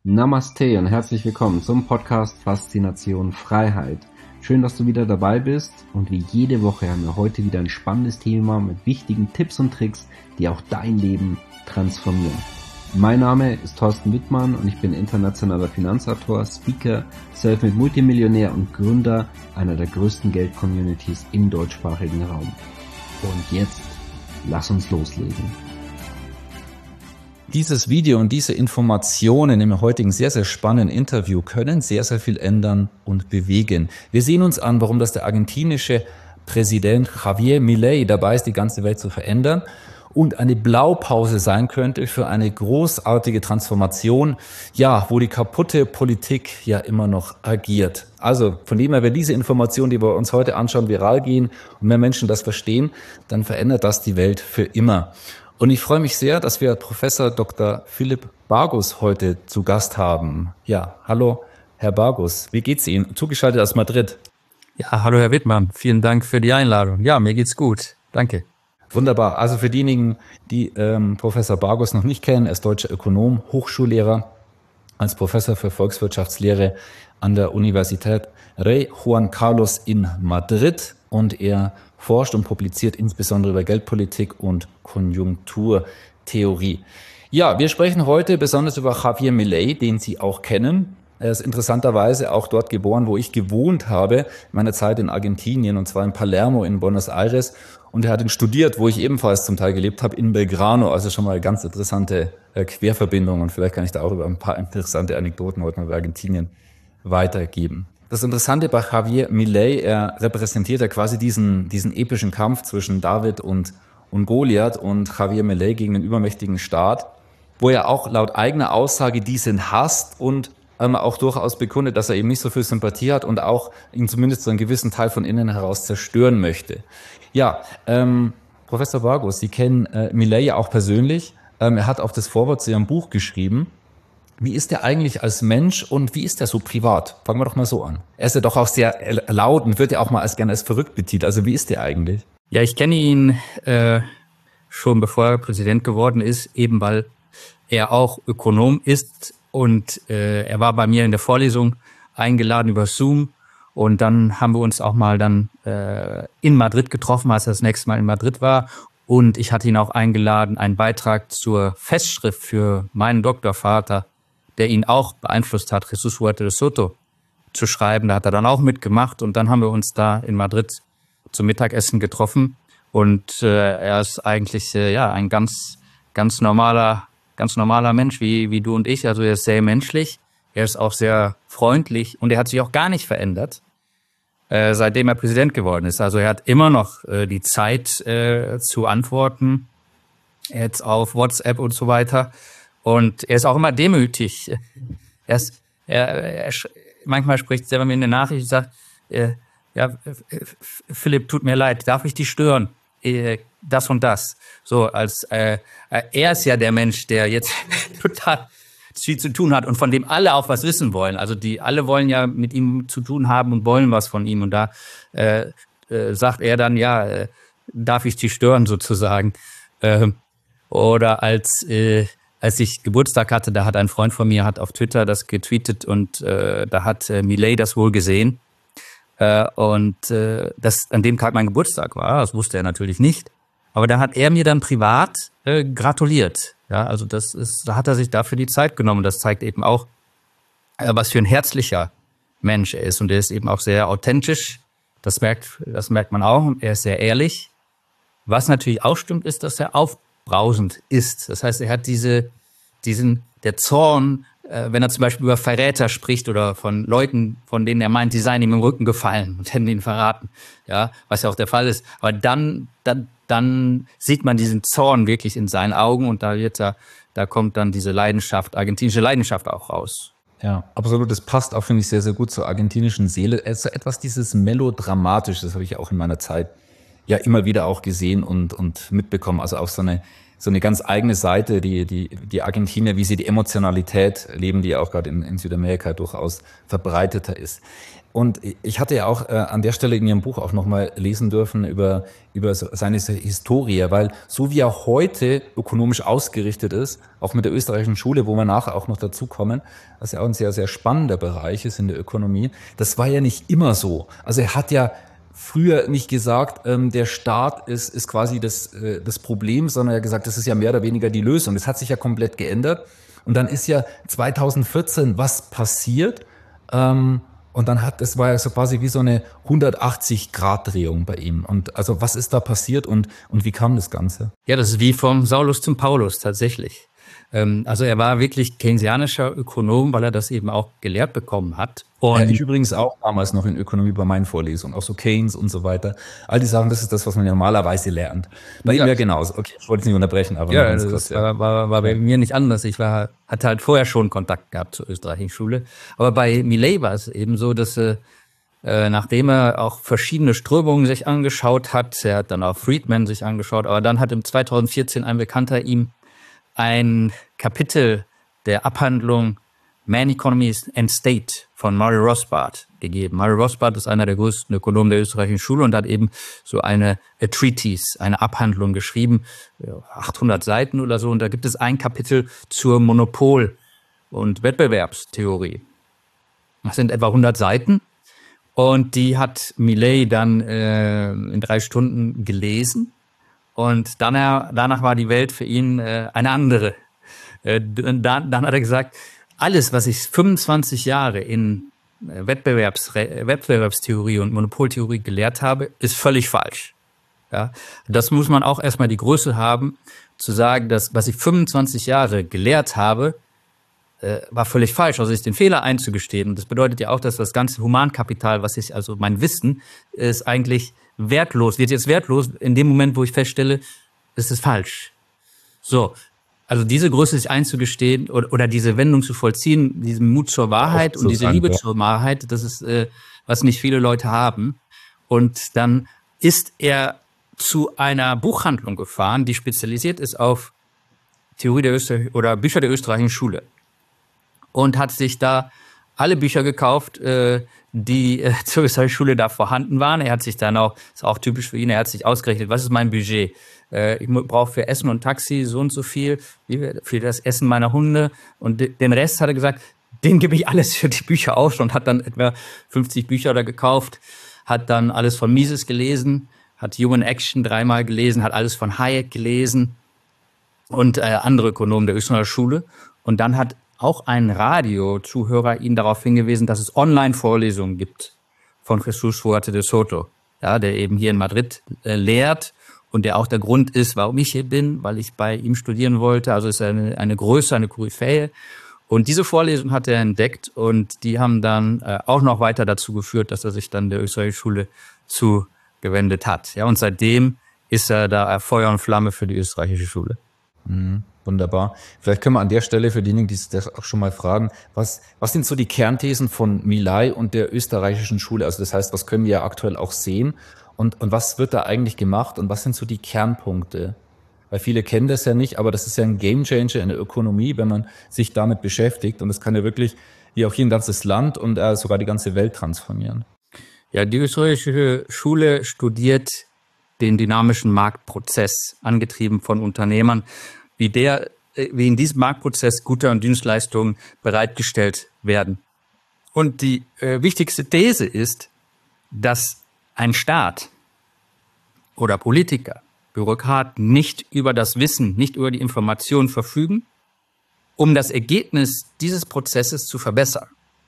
Namaste und herzlich willkommen zum Podcast Faszination Freiheit. Schön, dass du wieder dabei bist und wie jede Woche haben wir heute wieder ein spannendes Thema mit wichtigen Tipps und Tricks, die auch dein Leben transformieren. Mein Name ist Thorsten Wittmann und ich bin internationaler Finanzautor, Speaker, Selfmade Multimillionär und Gründer einer der größten Geld-Communities im deutschsprachigen Raum. Und jetzt, lass uns loslegen. Dieses Video und diese Informationen im heutigen sehr, sehr spannenden Interview können sehr, sehr viel ändern und bewegen. Wir sehen uns an, warum das der argentinische Präsident Javier Milei dabei ist, die ganze Welt zu verändern und eine Blaupause sein könnte für eine großartige Transformation, ja, wo die kaputte Politik ja immer noch agiert. Also von dem her, wenn diese Informationen, die wir uns heute anschauen, viral gehen und mehr Menschen das verstehen, dann verändert das die Welt für immer. Und ich freue mich sehr, dass wir Professor Dr. Philipp Bargus heute zu Gast haben. Ja, hallo Herr Bargus, wie geht's Ihnen? Zugeschaltet aus Madrid. Ja, hallo Herr Wittmann, vielen Dank für die Einladung. Ja, mir geht's gut, danke. Wunderbar. Also für diejenigen, die Professor Bargus noch nicht kennen, er ist deutscher Ökonom, Hochschullehrer, als Professor für Volkswirtschaftslehre an der Universität Rey Juan Carlos in Madrid und er forscht und publiziert insbesondere über Geldpolitik und Konjunkturtheorie. Ja, wir sprechen heute besonders über Javier Milei, den Sie auch kennen. Er ist interessanterweise auch dort geboren, wo ich gewohnt habe, in meiner Zeit in Argentinien, und zwar in Palermo in Buenos Aires. Und er hat studiert, wo ich ebenfalls zum Teil gelebt habe, in Belgrano. Also schon mal ganz interessante Querverbindungen. Und vielleicht kann ich da auch über ein paar interessante Anekdoten heute mal über Argentinien weitergeben. Das Interessante bei Javier Milei, er repräsentiert ja quasi diesen epischen Kampf zwischen David und Goliath und Javier Milei gegen den übermächtigen Staat, wo er auch laut eigener Aussage diesen hasst und auch durchaus bekundet, dass er eben nicht so viel Sympathie hat und auch ihn zumindest so einen gewissen Teil von innen heraus zerstören möchte. Ja, Professor Bargus, Sie kennen Milei ja auch persönlich. Er hat auch das Vorwort zu Ihrem Buch geschrieben. Wie ist er eigentlich als Mensch und wie ist er so privat? Fangen wir doch mal so an. Er ist ja doch auch sehr laut und wird ja auch mal gerne als verrückt betitelt. Also wie ist er eigentlich? Ja, ich kenne ihn schon bevor er Präsident geworden ist, eben weil er auch Ökonom ist und er war bei mir in der Vorlesung eingeladen über Zoom und dann haben wir uns auch mal dann in Madrid getroffen, als er das nächste Mal in Madrid war und ich hatte ihn auch eingeladen, einen Beitrag zur Festschrift für meinen Doktorvater, der ihn auch beeinflusst hat, Jesús Huerta de Soto, zu schreiben. Da hat er dann auch mitgemacht und dann haben wir uns da in Madrid zum Mittagessen getroffen und er ist eigentlich ein ganz normaler Mensch wie du und ich. Also er ist sehr menschlich, er ist auch sehr freundlich und er hat sich auch gar nicht verändert, seitdem er Präsident geworden ist. Also er hat immer noch die Zeit zu antworten, jetzt auf WhatsApp und so weiter. Und er ist auch immer demütig. Manchmal spricht er selber mir eine Nachricht und sagt, Philipp, tut mir leid, darf ich dich stören? Das und das. So, er ist ja der Mensch, der jetzt total viel zu tun hat und von dem alle auch was wissen wollen. Also alle wollen ja mit ihm zu tun haben und wollen was von ihm. Und da sagt er dann, darf ich dich stören sozusagen. Oder als ich Geburtstag hatte, da hat ein Freund von mir auf Twitter das getweetet und da hat Milei das wohl gesehen. Und das an dem Tag mein Geburtstag war, das wusste er natürlich nicht. Aber da hat er mir dann privat gratuliert. Ja, also da hat er sich dafür die Zeit genommen. Das zeigt eben auch, was für ein herzlicher Mensch er ist. Und er ist eben auch sehr authentisch. Das merkt man auch. Er ist sehr ehrlich. Was natürlich auch stimmt, ist, dass er aufbrausend ist. Das heißt, er hat der Zorn, wenn er zum Beispiel über Verräter spricht oder von Leuten, von denen er meint, die seien ihm im Rücken gefallen und hätten ihn verraten, ja, was ja auch der Fall ist. Aber dann sieht man diesen Zorn wirklich in seinen Augen und da kommt dann diese argentinische Leidenschaft auch raus. Ja, absolut. Das passt auch, finde ich, sehr, sehr gut zur argentinischen Seele. Also etwas dieses Melodramatische, das habe ich auch in meiner Zeit ja immer wieder auch gesehen und mitbekommen. Also auch so eine so eine ganz eigene Seite, die Argentinier, wie sie die Emotionalität leben, die ja auch gerade in Südamerika durchaus verbreiteter ist. Und ich hatte ja auch an der Stelle in Ihrem Buch auch nochmal lesen dürfen über seine Historie, weil so wie er heute ökonomisch ausgerichtet ist, auch mit der österreichischen Schule, wo wir nachher auch noch dazukommen, was ja auch ein sehr, sehr spannender Bereich ist in der Ökonomie, das war ja nicht immer so. Also er hat ja früher nicht gesagt, der Staat ist quasi das Problem, sondern er hat gesagt, das ist ja mehr oder weniger die Lösung. Das hat sich ja komplett geändert. Und dann ist ja 2014 was passiert. Und das war ja so quasi wie so eine 180-Grad-Drehung bei ihm. Und also was ist da passiert und wie kam das Ganze? Ja, das ist wie vom Saulus zum Paulus tatsächlich. Also er war wirklich keynesianischer Ökonom, weil er das eben auch gelehrt bekommen hat. Und ich übrigens auch damals noch in Ökonomie bei meinen Vorlesungen, auch so Keynes und so weiter. All die Sachen, das ist das, was man normalerweise lernt. Bei ihm ja genauso. Okay, ich wollte es nicht unterbrechen, aber ja, das war bei mir nicht anders. Ich hatte halt vorher schon Kontakt gehabt zur österreichischen Schule. Aber bei Milei war es eben so, dass nachdem er auch verschiedene Strömungen sich angeschaut hat, er hat dann auch Friedman sich angeschaut, aber dann hat im 2014 ein Bekannter ihm ein Kapitel der Abhandlung Man, Economy and State von Mario Rothbard gegeben. Mario Rothbard ist einer der größten Ökonomen der österreichischen Schule und hat eben so eine Treatise, eine Abhandlung geschrieben, 800 Seiten oder so. Und da gibt es ein Kapitel zur Monopol- und Wettbewerbstheorie. Das sind etwa 100 Seiten. Und die hat Milei dann in 3 Stunden gelesen. Und danach war die Welt für ihn eine andere. Dann hat er gesagt, alles, was ich 25 Jahre in Wettbewerbstheorie und Monopoltheorie gelehrt habe, ist völlig falsch. Ja, das muss man auch erstmal die Größe haben, zu sagen, dass was ich 25 Jahre gelehrt habe, war völlig falsch, also sich den Fehler einzugestehen. Und das bedeutet ja auch, dass das ganze Humankapital, also mein Wissen, ist eigentlich wertlos, wird jetzt wertlos in dem Moment, wo ich feststelle, es ist falsch. So, also diese Größe sich einzugestehen oder diese Wendung zu vollziehen, diesen Mut zur Wahrheit und diese Liebe zur Wahrheit, das ist, was nicht viele Leute haben. Und dann ist er zu einer Buchhandlung gefahren, die spezialisiert ist auf Theorie der oder Bücher der österreichischen Schule. Und hat sich da alle Bücher gekauft, die zur österreichischen Schule da vorhanden waren. Er hat sich dann auch, ist auch typisch für ihn, er hat sich ausgerechnet, was ist mein Budget? Ich brauche für Essen und Taxi so und so viel, für das Essen meiner Hunde. Und den Rest hat er gesagt, den gebe ich alles für die Bücher aus und hat dann etwa 50 Bücher da gekauft, hat dann alles von Mises gelesen, hat Human Action 3-mal gelesen, hat alles von Hayek gelesen und andere Ökonomen der österreichischen Schule. Und dann hat auch ein Radiozuhörer ihn darauf hingewiesen, dass es Online-Vorlesungen gibt von Jesus Fuerte de Soto, ja, der eben hier in Madrid lehrt und der auch der Grund ist, warum ich hier bin, weil ich bei ihm studieren wollte. Also ist eine Größe, eine Koryphäe. Und diese Vorlesung hat er entdeckt und die haben dann auch noch weiter dazu geführt, dass er sich dann der österreichischen Schule zugewendet hat. Ja, und seitdem ist er da Feuer und Flamme für die österreichische Schule. Mhm. Wunderbar. Vielleicht können wir an der Stelle für diejenigen, die das auch schon mal fragen, was sind so die Kernthesen von Milei und der österreichischen Schule? Also das heißt, was können wir ja aktuell auch sehen und was wird da eigentlich gemacht und was sind so die Kernpunkte? Weil viele kennen das ja nicht, aber das ist ja ein Gamechanger in der Ökonomie, wenn man sich damit beschäftigt und das kann ja wirklich wie auch hier ein ganzes Land und sogar die ganze Welt transformieren. Ja, die österreichische Schule studiert den dynamischen Marktprozess, angetrieben von Unternehmern, wie in diesem Marktprozess Güter und Dienstleistungen bereitgestellt werden. Und die wichtigste These ist, dass ein Staat oder Politiker, Bürokraten nicht über das Wissen, nicht über die Information verfügen, um das Ergebnis dieses Prozesses zu verbessern.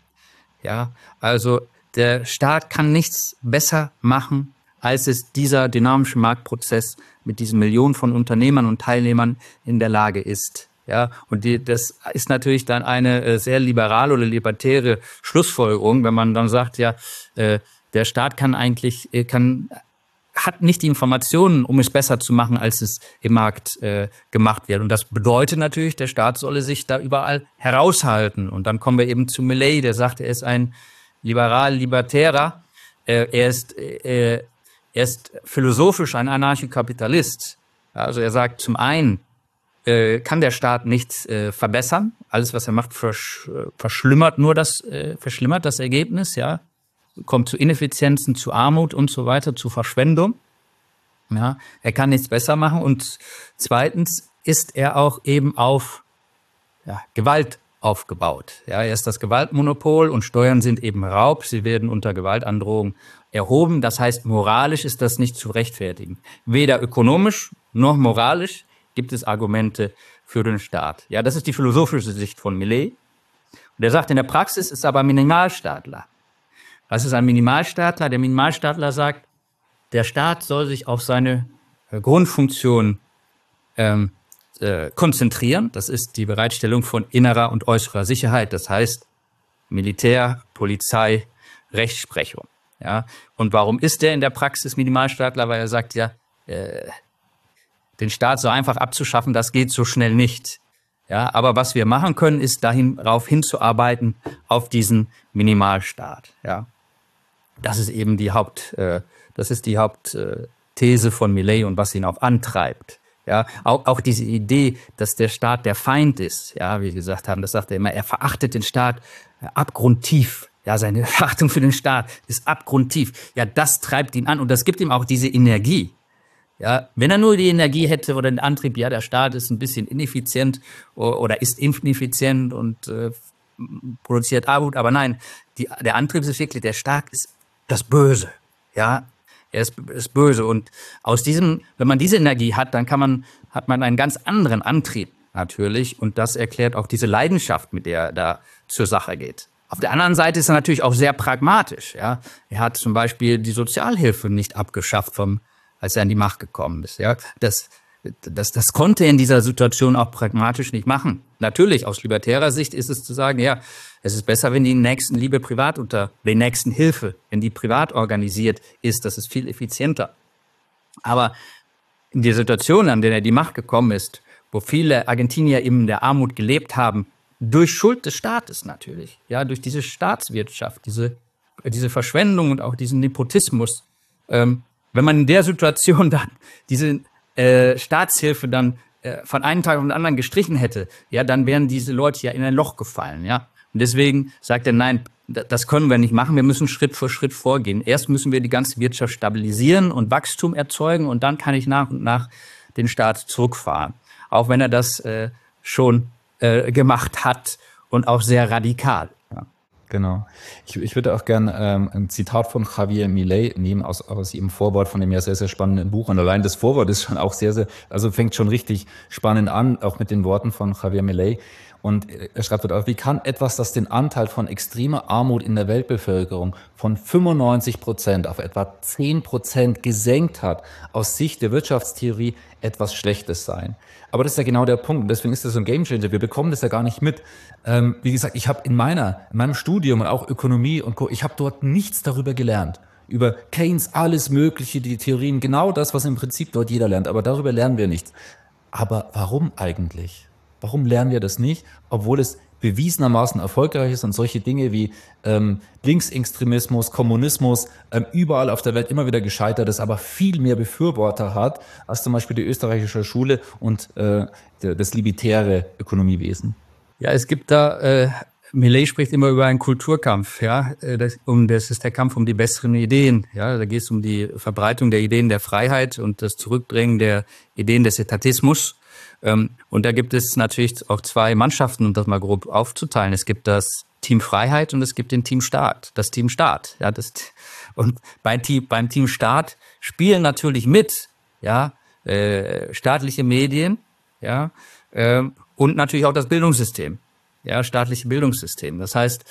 Ja, also der Staat kann nichts besser machen, als es dieser dynamische Marktprozess mit diesen Millionen von Unternehmern und Teilnehmern in der Lage ist. Ja, und das ist natürlich dann eine sehr liberale oder libertäre Schlussfolgerung, wenn man dann sagt, ja, der Staat hat nicht die Informationen, um es besser zu machen, als es im Markt gemacht wird. Und das bedeutet natürlich, der Staat solle sich da überall heraushalten. Und dann kommen wir eben zu Milei, der sagt, er ist ein liberal-libertärer. Er ist philosophisch ein Anarchokapitalist. Also er sagt zum einen, kann der Staat nichts verbessern. Alles, was er macht, verschlimmert das Ergebnis, ja. Kommt zu Ineffizienzen, zu Armut und so weiter, zu Verschwendung. Ja, er kann nichts besser machen. Und zweitens ist er auch eben auf Gewalt aufgebaut. Ja, er ist das Gewaltmonopol und Steuern sind eben Raub. Sie werden unter Gewaltandrohung erhoben. Das heißt, moralisch ist das nicht zu rechtfertigen. Weder ökonomisch noch moralisch gibt es Argumente für den Staat. Ja, das ist die philosophische Sicht von Millet. Und er sagt, in der Praxis ist aber ein Minimalstaatler. Was ist ein Minimalstaatler? Der Minimalstaatler sagt, der Staat soll sich auf seine Grundfunktion konzentrieren. Das ist die Bereitstellung von innerer und äußerer Sicherheit. Das heißt Militär, Polizei, Rechtsprechung. Ja. Und warum ist der in der Praxis Minimalstaatler? Weil er sagt, ja, den Staat so einfach abzuschaffen, das geht so schnell nicht. Ja, aber was wir machen können, ist darauf hinzuarbeiten, auf diesen Minimalstaat. Ja. Das ist eben die Hauptthese von Millet und was ihn auch antreibt. Ja, auch diese Idee, dass der Staat der Feind ist, ja, wie wir gesagt haben, das sagt er immer, er verachtet den Staat abgrundtief. Ja, seine Verachtung für den Staat ist abgrundtief. Ja, das treibt ihn an und das gibt ihm auch diese Energie. Ja, wenn er nur die Energie hätte oder den Antrieb, ja, der Staat ist ein bisschen ineffizient oder ist ineffizient und produziert Armut, aber nein, der Antrieb ist wirklich, der Staat ist das Böse. Ja, er ist böse und wenn man diese Energie hat, dann hat man einen ganz anderen Antrieb natürlich und das erklärt auch diese Leidenschaft, mit der er da zur Sache geht. Auf der anderen Seite ist er natürlich auch sehr pragmatisch. Ja, er hat zum Beispiel die Sozialhilfe nicht abgeschafft, als er an die Macht gekommen ist. Ja, das konnte er in dieser Situation auch pragmatisch nicht machen. Natürlich, aus libertärer Sicht ist es zu sagen, ja, es ist besser, wenn die Nächstenliebe privat die Nächstenhilfe, wenn die privat organisiert ist, das ist viel effizienter. Aber in der Situation, an der er die Macht gekommen ist, wo viele Argentinier eben in der Armut gelebt haben, durch Schuld des Staates natürlich, ja, durch diese Staatswirtschaft, diese Verschwendung und auch diesen Nepotismus, wenn man in der Situation dann diese Staatshilfe dann von einem Tag auf den anderen gestrichen hätte, ja, dann wären diese Leute ja in ein Loch gefallen, ja. Und deswegen sagt er, nein, das können wir nicht machen, wir müssen Schritt für Schritt vorgehen. Erst müssen wir die ganze Wirtschaft stabilisieren und Wachstum erzeugen und dann kann ich nach und nach den Staat zurückfahren. Auch wenn er das schon gemacht hat und auch sehr radikal. Ja. Genau. Ich würde auch gerne ein Zitat von Javier Milei nehmen aus ihrem Vorwort von dem ja sehr, sehr spannenden Buch. Und allein das Vorwort ist schon auch sehr, sehr, also fängt schon richtig spannend an, auch mit den Worten von Javier Milei. Und er schreibt dort auch, wie kann etwas, das den Anteil von extremer Armut in der Weltbevölkerung von 95% auf etwa 10% gesenkt hat, aus Sicht der Wirtschaftstheorie etwas Schlechtes sein? Aber das ist ja genau der Punkt. Und deswegen ist das so ein Gamechanger. Wir bekommen das ja gar nicht mit. Wie gesagt, ich habe in meinem Studium und auch Ökonomie und Co., ich habe dort nichts darüber gelernt. Über Keynes, alles Mögliche, die Theorien, genau das, was im Prinzip dort jeder lernt. Aber darüber lernen wir nichts. Aber warum eigentlich? Warum lernen wir das nicht, obwohl es bewiesenermaßen erfolgreich ist und solche Dinge wie Linksextremismus, Kommunismus überall auf der Welt immer wieder gescheitert ist, aber viel mehr Befürworter hat als zum Beispiel die österreichische Schule und das libertäre Ökonomiewesen? Ja, es gibt da, Millet spricht immer über einen Kulturkampf, ja, das ist der Kampf um die besseren Ideen, ja, da geht es um die Verbreitung der Ideen der Freiheit und das Zurückbringen der Ideen des Etatismus. Und da gibt es natürlich auch zwei Mannschaften, um das mal grob aufzuteilen. Es gibt das Team Freiheit und es gibt den Team Staat. Das Team Staat, ja, und beim Team Staat spielen natürlich mit, ja, staatliche Medien, ja, und natürlich auch das Bildungssystem, ja, staatliche Bildungssystem. Das heißt,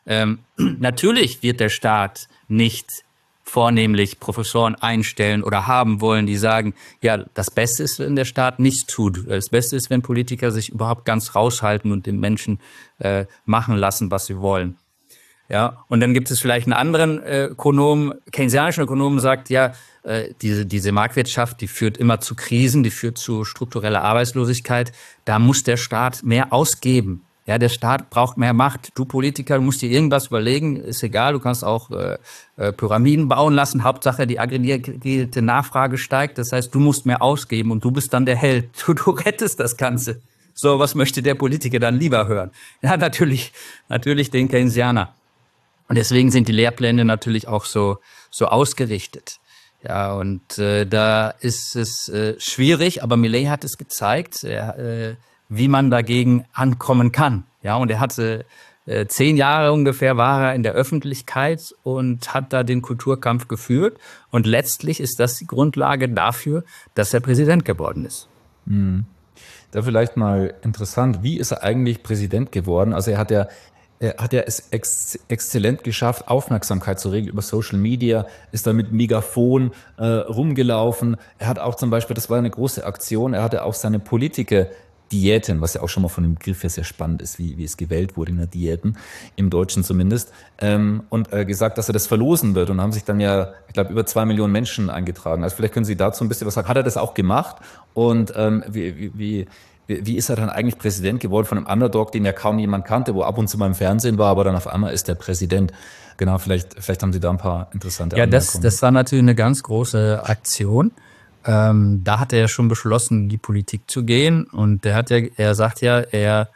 natürlich wird der Staat nicht vornehmlich Professoren einstellen oder haben wollen, die sagen, ja, das Beste ist, wenn der Staat nichts tut. Das Beste ist, wenn Politiker sich überhaupt ganz raushalten und den Menschen machen lassen, was sie wollen. Ja, und dann gibt es vielleicht einen anderen Ökonom, keynesianischen Ökonom, sagt, ja, diese Marktwirtschaft, die führt immer zu Krisen, die führt zu struktureller Arbeitslosigkeit. Da muss der Staat mehr ausgeben. Ja, der Staat braucht mehr Macht. Du Politiker, du musst dir irgendwas überlegen, ist egal, du kannst auch Pyramiden bauen lassen. Hauptsache, die aggregierte Nachfrage steigt. Das heißt, du musst mehr ausgeben und du bist dann der Held. Du rettest das Ganze. So, was möchte der Politiker dann lieber hören? Ja, natürlich den Keynesianer. Und deswegen sind die Lehrpläne natürlich auch so ausgerichtet. Ja, und da ist es schwierig, aber Milei hat es gezeigt, wie man dagegen ankommen kann. Ja, und er hatte 10 Jahre ungefähr war er in der Öffentlichkeit und hat da den Kulturkampf geführt. Und letztlich ist das die Grundlage dafür, dass er Präsident geworden ist. Da vielleicht mal interessant, wie ist er eigentlich Präsident geworden? Also er hat ja es exzellent geschafft, Aufmerksamkeit zu regen über Social Media, ist da mit Megafon rumgelaufen. Er hat auch zum Beispiel, das war eine große Aktion, er hatte auch seine Diäten, was ja auch schon mal von dem Begriff her sehr spannend ist, wie es gewählt wurde in der Diäten, im Deutschen zumindest, und gesagt, dass er das verlosen wird und haben sich dann ja, ich glaube, über 2 Millionen Menschen eingetragen. Also vielleicht können Sie dazu ein bisschen was sagen. Hat er das auch gemacht und wie ist er dann eigentlich Präsident geworden von einem Underdog, den ja kaum jemand kannte, wo ab und zu mal im Fernsehen war, aber dann auf einmal ist der Präsident. Genau, vielleicht haben Sie da ein paar interessante Anmerkungen. Ja, das war natürlich eine ganz große Aktion. Da hat er ja schon beschlossen, in die Politik zu gehen. Und er sagt ja, er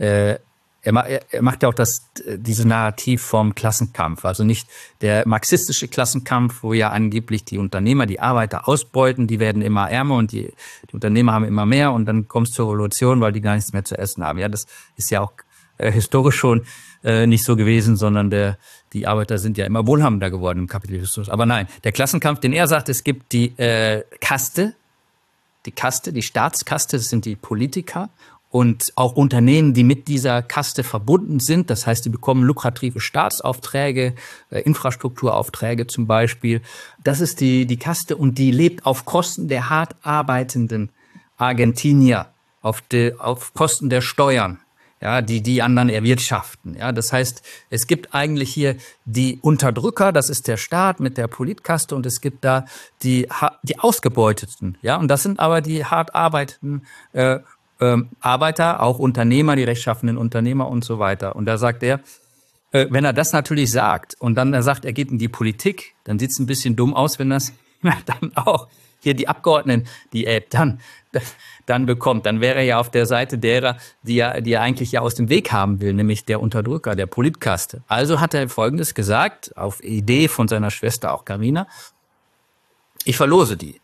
macht ja auch diese Narrativ vom Klassenkampf. Also nicht der marxistische Klassenkampf, wo ja angeblich die Unternehmer, die Arbeiter ausbeuten, die werden immer ärmer und die Unternehmer haben immer mehr und dann kommt es zur Revolution, weil die gar nichts mehr zu essen haben. Ja, das ist ja auch historisch schon nicht so gewesen, sondern die Arbeiter sind ja immer wohlhabender geworden im Kapitalismus. Aber nein, der Klassenkampf, den er sagt, es gibt die Kaste, die Staatskaste, das sind die Politiker und auch Unternehmen, die mit dieser Kaste verbunden sind. Das heißt, die bekommen lukrative Staatsaufträge, Infrastrukturaufträge zum Beispiel. Das ist die Kaste und die lebt auf Kosten der hart arbeitenden Argentinier, auf Kosten der Steuern. Ja, die anderen erwirtschaften. Ja, das heißt, es gibt eigentlich hier die Unterdrücker, das ist der Staat mit der Politkaste und es gibt da die Ausgebeuteten. Ja, und das sind aber die hart arbeitenden Arbeiter, auch Unternehmer, die rechtschaffenden Unternehmer und so weiter. Und da sagt er, wenn er das natürlich sagt und dann er sagt, er geht in die Politik, dann sieht es ein bisschen dumm aus, wenn das dann auch hier die Abgeordneten, die er dann bekommt, dann wäre er ja auf der Seite derer, die er eigentlich ja aus dem Weg haben will, nämlich der Unterdrücker, der Politkaste. Also hat er Folgendes gesagt, auf Idee von seiner Schwester auch Carina: Ich verlose die.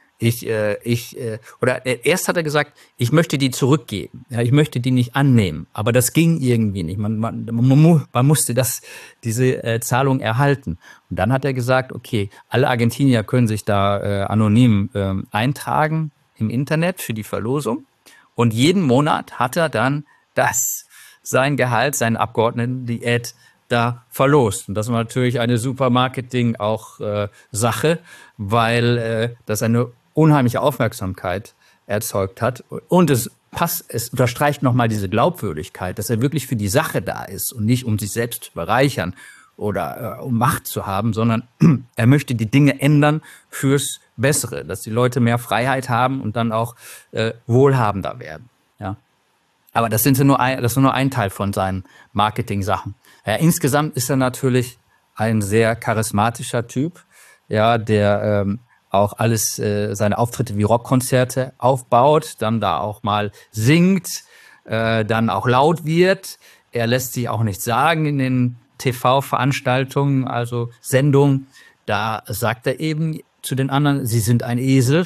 Erst hat er gesagt, ich möchte die zurückgeben. Ja, ich möchte die nicht annehmen. Aber das ging irgendwie nicht. Man musste diese Zahlung erhalten. Und dann hat er gesagt, okay, alle Argentinier können sich da anonym eintragen im Internet für die Verlosung. Und jeden Monat hat er dann sein Gehalt, seine Abgeordnetendiät da verlost. Und das war natürlich eine super Marketing auch Sache, weil das eine unheimliche Aufmerksamkeit erzeugt hat. Und es unterstreicht nochmal diese Glaubwürdigkeit, dass er wirklich für die Sache da ist und nicht um sich selbst zu bereichern oder um Macht zu haben, sondern er möchte die Dinge ändern fürs Bessere, dass die Leute mehr Freiheit haben und dann auch wohlhabender werden. Ja. Aber das ist nur ein Teil von seinen Marketing-Sachen. Ja, insgesamt ist er natürlich ein sehr charismatischer Typ, ja, der auch alles, seine Auftritte wie Rockkonzerte aufbaut, dann da auch mal singt, dann auch laut wird. Er lässt sich auch nichts sagen in den TV-Veranstaltungen, also Sendungen. Da sagt er eben zu den anderen, sie sind ein Esel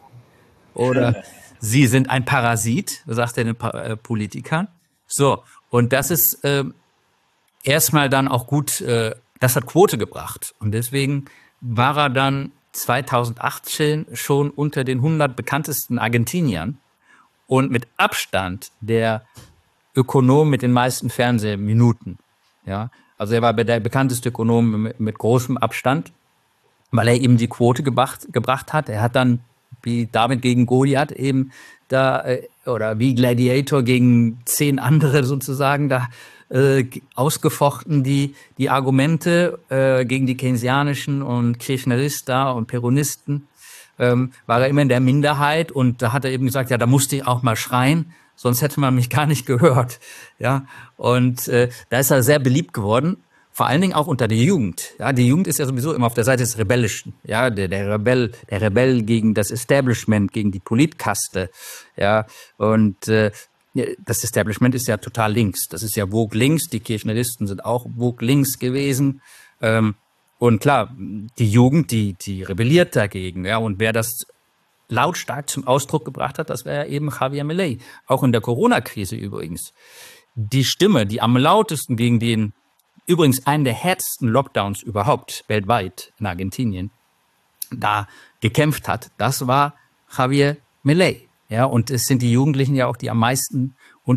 oder sie sind ein Parasit, sagt er den Politikern. So, und das ist erstmal dann auch gut, das hat Quote gebracht. Und deswegen war er dann 2018 schon unter den 100 bekanntesten Argentiniern und mit Abstand der Ökonom mit den meisten Fernsehminuten. Ja, also er war der bekannteste Ökonom mit großem Abstand, weil er eben die Quote gebracht hat. Er hat dann wie David gegen Goliath eben da oder wie Gladiator gegen 10 andere sozusagen da ausgefochten die Argumente gegen die keynesianischen und Kirchnerista und Peronisten, war er immer in der Minderheit und da hat er eben gesagt, ja, da musste ich auch mal schreien, sonst hätte man mich gar nicht gehört. Ja, und da ist er sehr beliebt geworden. Vor allen Dingen auch unter der Jugend. Ja, die Jugend ist ja sowieso immer auf der Seite des Rebellischen. Ja, der Rebell gegen das Establishment, gegen die Politkaste. Ja, und das Establishment ist ja total links. Das ist ja woke links. Die Kirchneristen sind auch woke links gewesen. Und klar, die Jugend, die rebelliert dagegen. Ja, und wer das lautstark zum Ausdruck gebracht hat, das wäre ja eben Javier Milei. Auch in der Corona-Krise übrigens. Die Stimme, die am lautesten gegen den übrigens einen der härtesten Lockdowns überhaupt weltweit in Argentinien da gekämpft hat, das war Javier Milei. Ja, und es sind die Jugendlichen ja auch, die am meisten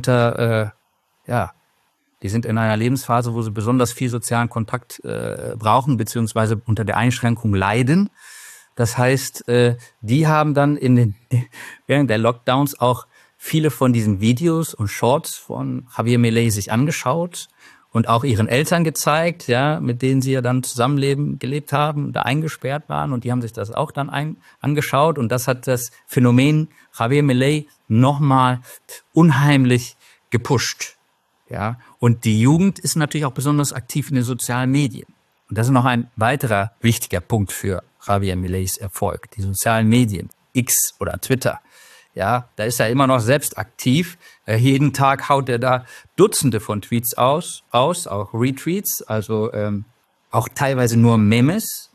die sind in einer Lebensphase, wo sie besonders viel sozialen Kontakt brauchen, beziehungsweise unter der Einschränkung leiden. Das heißt, die haben dann während der Lockdowns auch viele von diesen Videos und Shorts von Javier Milei sich angeschaut und auch ihren Eltern gezeigt, ja, mit denen sie ja dann gelebt haben, da eingesperrt waren, und die haben sich das auch dann angeschaut, und das hat das Phänomen Javier Milei nochmal unheimlich gepusht, ja. Und die Jugend ist natürlich auch besonders aktiv in den sozialen Medien. Und das ist noch ein weiterer wichtiger Punkt für Javier Mileis Erfolg, die sozialen Medien, X oder Twitter. Ja, da ist er immer noch selbst aktiv. Jeden Tag haut er da Dutzende von Tweets aus, auch Retweets, also auch teilweise nur Memes,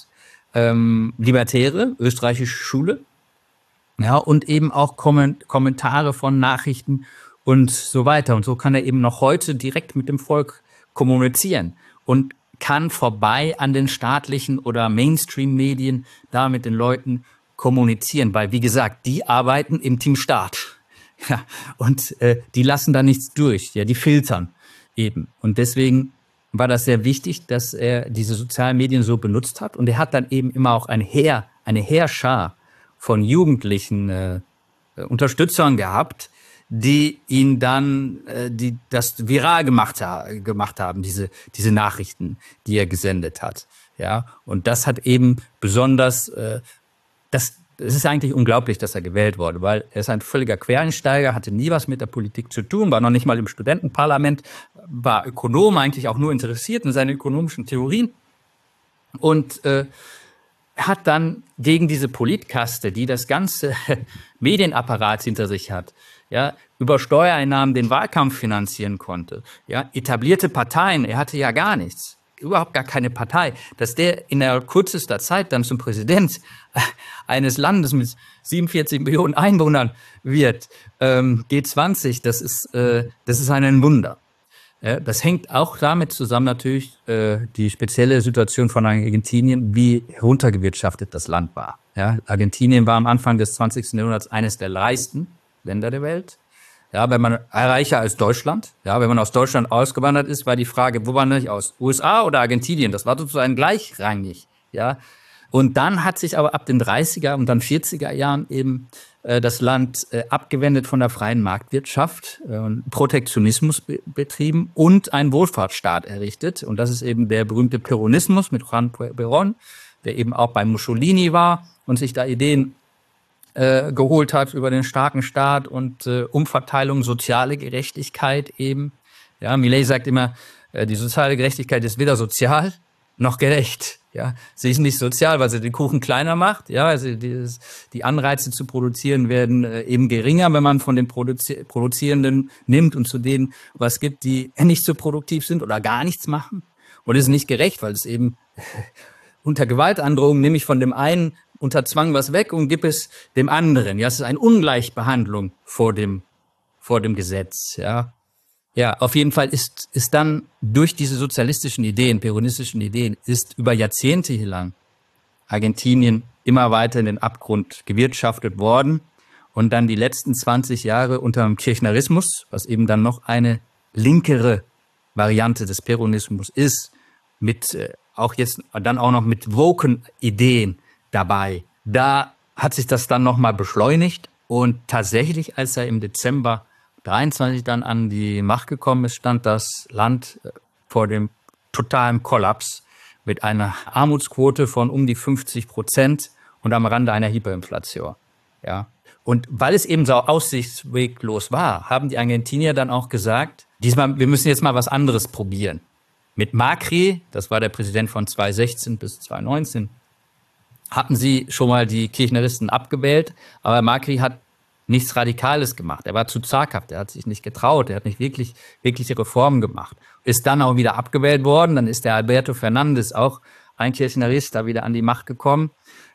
Libertäre, österreichische Schule, ja, und eben auch Kommentare von Nachrichten und so weiter. Und so kann er eben noch heute direkt mit dem Volk kommunizieren und kann vorbei an den staatlichen oder Mainstream-Medien da mit den Leuten kommunizieren, weil, wie gesagt, die arbeiten im Team Staat. Ja, und die lassen da nichts durch, ja, die filtern eben. Und deswegen war das sehr wichtig, dass er diese sozialen Medien so benutzt hat. Und er hat dann eben immer auch eine Heerschar von jugendlichen Unterstützern gehabt, die ihn dann das viral gemacht haben, diese Nachrichten, die er gesendet hat. Ja, und das hat eben besonders es ist eigentlich unglaublich, dass er gewählt wurde, weil er ist ein völliger Quereinsteiger, hatte nie was mit der Politik zu tun, war noch nicht mal im Studentenparlament, war Ökonom, eigentlich auch nur interessiert in seinen ökonomischen Theorien, und hat dann gegen diese Politkaste, die das ganze Medienapparat hinter sich hat, ja, über Steuereinnahmen den Wahlkampf finanzieren konnte, ja, etablierte Parteien, er hatte ja gar nichts. Überhaupt gar keine Partei, dass der in der kürzester Zeit dann zum Präsident eines Landes mit 47 Millionen Einwohnern wird, G20, das ist ein Wunder. Ja, das hängt auch damit zusammen natürlich die spezielle Situation von Argentinien, wie heruntergewirtschaftet das Land war. Ja, Argentinien war am Anfang des 20. Jahrhunderts eines der reichsten Länder der Welt. Ja, wenn man reicher als Deutschland, ja, wenn man aus Deutschland ausgewandert ist, war die Frage, wo wandere ich aus? USA oder Argentinien? Das war sozusagen gleichrangig, ja. Und dann hat sich aber ab den 30er und dann 40er Jahren eben das Land abgewendet von der freien Marktwirtschaft, Protektionismus betrieben und einen Wohlfahrtsstaat errichtet. Und das ist eben der berühmte Peronismus mit Juan Perón, der eben auch bei Mussolini war und sich da Ideen geholt hat über den starken Staat und Umverteilung, soziale Gerechtigkeit eben. Ja, Milei sagt immer, die soziale Gerechtigkeit ist weder sozial noch gerecht. Ja, sie ist nicht sozial, weil sie den Kuchen kleiner macht. Ja, also die Anreize zu produzieren werden eben geringer, wenn man von den Produzierenden nimmt und zu denen was gibt, die nicht so produktiv sind oder gar nichts machen. Und es ist nicht gerecht, weil es eben unter Gewaltandrohung nehme ich von dem einen unter Zwang was weg und gib es dem anderen. Ja, es ist eine Ungleichbehandlung vor dem Gesetz. Ja, ja, auf jeden Fall ist dann durch diese sozialistischen Ideen, peronistischen Ideen, ist über Jahrzehnte lang Argentinien immer weiter in den Abgrund gewirtschaftet worden, und dann die letzten 20 Jahre unter dem Kirchnerismus, was eben dann noch eine linkere Variante des Peronismus ist, mit auch jetzt dann auch noch mit woken Ideen dabei. Da hat sich das dann nochmal beschleunigt, und tatsächlich, als er im Dezember 23 dann an die Macht gekommen ist, stand das Land vor dem totalen Kollaps mit einer Armutsquote von um die 50% und am Rande einer Hyperinflation. Ja. Und weil es eben so aussichtsweglos war, haben die Argentinier dann auch gesagt, diesmal, wir müssen jetzt mal was anderes probieren. Mit Macri, das war der Präsident von 2016 bis 2019, hatten sie schon mal die Kirchneristen abgewählt, aber Macri hat nichts Radikales gemacht. Er war zu zaghaft, er hat sich nicht getraut, er hat nicht wirkliche Reformen gemacht. Ist dann auch wieder abgewählt worden, dann ist der Alberto Fernandes, auch ein Kirchnerist, da wieder an die Macht gekommen.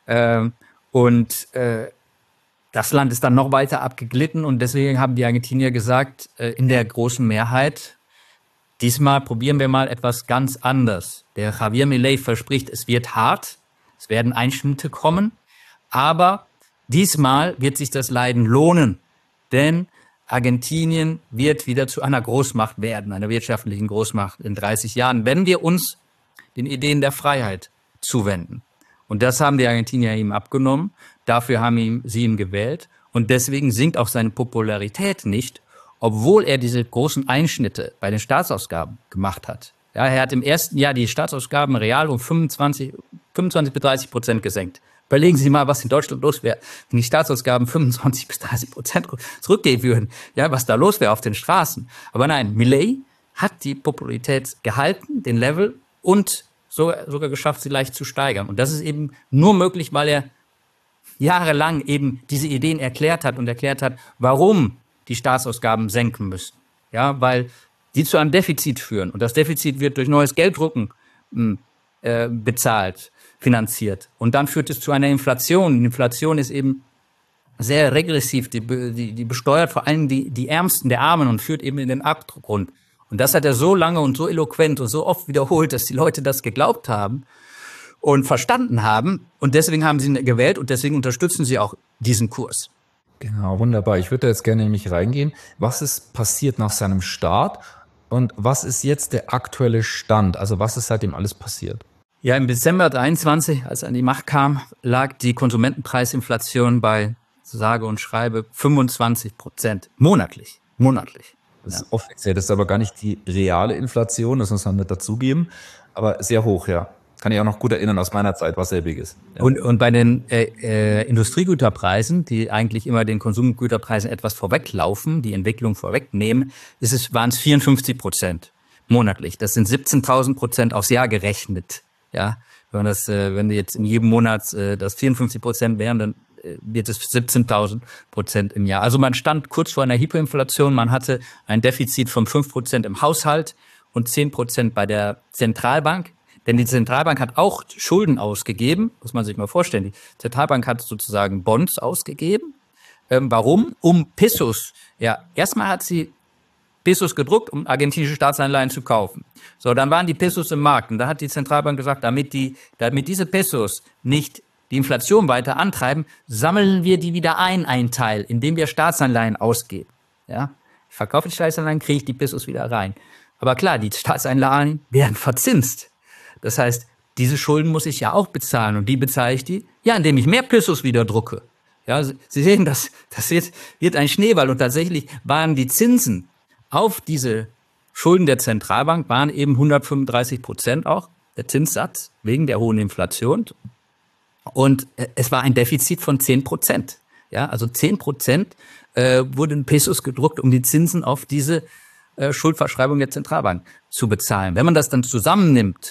Das Land ist dann noch weiter abgeglitten und deswegen haben die Argentinier gesagt, in der großen Mehrheit, diesmal probieren wir mal etwas ganz anderes. Der Javier Milei verspricht, es wird hart, es werden Einschnitte kommen, aber diesmal wird sich das Leiden lohnen, denn Argentinien wird wieder zu einer Großmacht werden, einer wirtschaftlichen Großmacht in 30 Jahren, wenn wir uns den Ideen der Freiheit zuwenden. Und das haben die Argentinier ihm abgenommen, dafür haben sie ihn gewählt und deswegen sinkt auch seine Popularität nicht, obwohl er diese großen Einschnitte bei den Staatsausgaben gemacht hat. Ja, er hat im ersten Jahr die Staatsausgaben real um 25 bis 30% gesenkt. Überlegen Sie mal, was in Deutschland los wäre, wenn die Staatsausgaben 25 bis 30% zurückgehen würden. Ja, was da los wäre auf den Straßen. Aber nein, Milei hat die Popularität gehalten, den Level und sogar geschafft, sie leicht zu steigern. Und das ist eben nur möglich, weil er jahrelang eben diese Ideen erklärt hat, warum die Staatsausgaben senken müssen. Ja, weil die zu einem Defizit führen. Und das Defizit wird durch neues Gelddrucken bezahlt, finanziert. Und dann führt es zu einer Inflation. Die Inflation ist eben sehr regressiv. Die besteuert vor allem die Ärmsten der Armen und führt eben in den Abgrund. Und das hat er so lange und so eloquent und so oft wiederholt, dass die Leute das geglaubt haben und verstanden haben. Und deswegen haben sie ihn gewählt und deswegen unterstützen sie auch diesen Kurs. Genau, wunderbar. Ich würde da jetzt gerne nämlich reingehen. Was ist passiert nach seinem Start und was ist jetzt der aktuelle Stand? Also was ist seitdem alles passiert? Ja, im Dezember 2023, als er an die Macht kam, lag die Konsumentenpreisinflation bei, sage und schreibe, 25% monatlich. Das ist offiziell, das ist aber gar nicht die reale Inflation, das muss man nicht dazugeben, aber sehr hoch, ja. Kann ich auch noch gut erinnern aus meiner Zeit, was selbiges. Ja. Und bei den Industriegüterpreisen, die eigentlich immer den Konsumgüterpreisen etwas vorweglaufen, die Entwicklung vorwegnehmen, waren es 54% monatlich. Das sind 17.000% aufs Jahr gerechnet. Ja, wenn jetzt in jedem Monat das 54% wären, dann wird es 17.000% im Jahr. Also man stand kurz vor einer Hyperinflation, man hatte ein Defizit von 5% im Haushalt und 10% bei der Zentralbank. Denn die Zentralbank hat auch Schulden ausgegeben, muss man sich mal vorstellen. Die Zentralbank hat sozusagen Bonds ausgegeben. Warum? Um Pesos. Ja, erstmal hat sie Pesos gedruckt, um argentinische Staatsanleihen zu kaufen. So, dann waren die Pesos im Markt. Und da hat die Zentralbank gesagt, damit diese Pesos nicht die Inflation weiter antreiben, sammeln wir die wieder ein Teil, indem wir Staatsanleihen ausgeben. Ja? Ich verkaufe die Staatsanleihen, kriege ich die Pesos wieder rein. Aber klar, die Staatsanleihen werden verzinst. Das heißt, diese Schulden muss ich ja auch bezahlen. Und wie bezahle ich die? Ja, indem ich mehr Pesos wieder drucke. Ja, Sie sehen, das wird ein Schneeball. Und tatsächlich waren die Zinsen auf diese Schulden der Zentralbank waren eben 135% auch, der Zinssatz, wegen der hohen Inflation. Und es war ein Defizit von 10%. Ja, also 10% wurden Pesos gedruckt, um die Zinsen auf diese Schuldverschreibung der Zentralbank zu bezahlen. Wenn man das dann zusammennimmt,